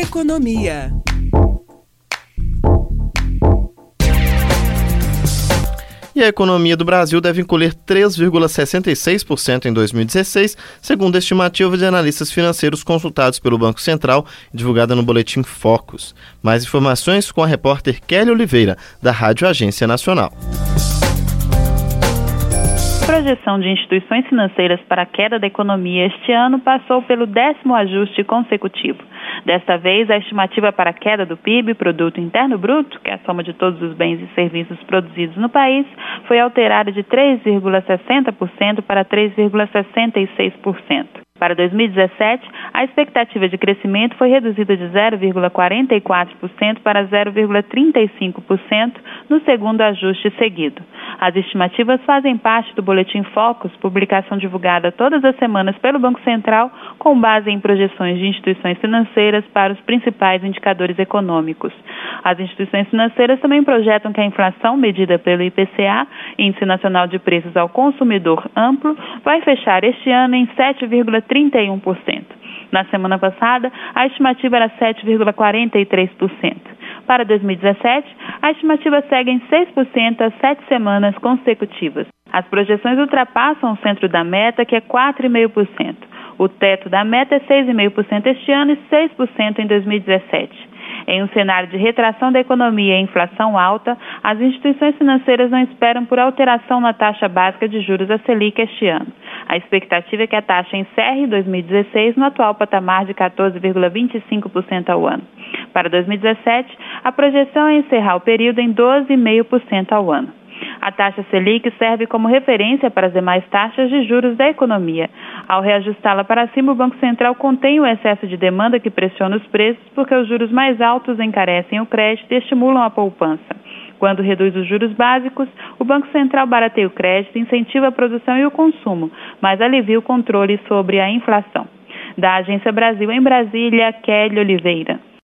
Economia. E a economia do Brasil deve encolher 3,66% em 2016, segundo a estimativa de analistas financeiros consultados pelo Banco Central e divulgada no Boletim Focus. Mais informações com a repórter Kelly Oliveira, da Rádio Agência Nacional. A projeção de instituições financeiras para a queda da economia este ano passou pelo 10º ajuste consecutivo. Desta vez, a estimativa para a queda do PIB, Produto Interno Bruto, que é a soma de todos os bens e serviços produzidos no país, foi alterada de 3,60% para 3,66%. Para 2017, a expectativa de crescimento foi reduzida de 0,44% para 0,35% no segundo ajuste seguido. As estimativas fazem parte do Boletim Focus, publicação divulgada todas as semanas pelo Banco Central, com base em projeções de instituições financeiras para os principais indicadores econômicos. As instituições financeiras também projetam que a inflação, medida pelo IPCA, Índice Nacional de Preços ao Consumidor Amplo, vai fechar este ano em 7,31%. Na semana passada, a estimativa era 7,43%. Para 2017, a estimativa segue em 6% às 7 semanas consecutivas. As projeções ultrapassam o centro da meta, que é 4,5%. O teto da meta é 6,5% este ano e 6% em 2017. Em um cenário de retração da economia e inflação alta, as instituições financeiras não esperam por alteração na taxa básica de juros, a Selic, este ano. A expectativa é que a taxa encerre 2016 no atual patamar de 14,25% ao ano. Para 2017, a projeção é encerrar o período em 12,5% ao ano. A taxa Selic serve como referência para as demais taxas de juros da economia. Ao reajustá-la para cima, o Banco Central contém o excesso de demanda que pressiona os preços, porque os juros mais altos encarecem o crédito e estimulam a poupança. Quando reduz os juros básicos, o Banco Central barateia o crédito, incentiva a produção e o consumo, mas alivia o controle sobre a inflação. Da Agência Brasil em Brasília, Kelly Oliveira.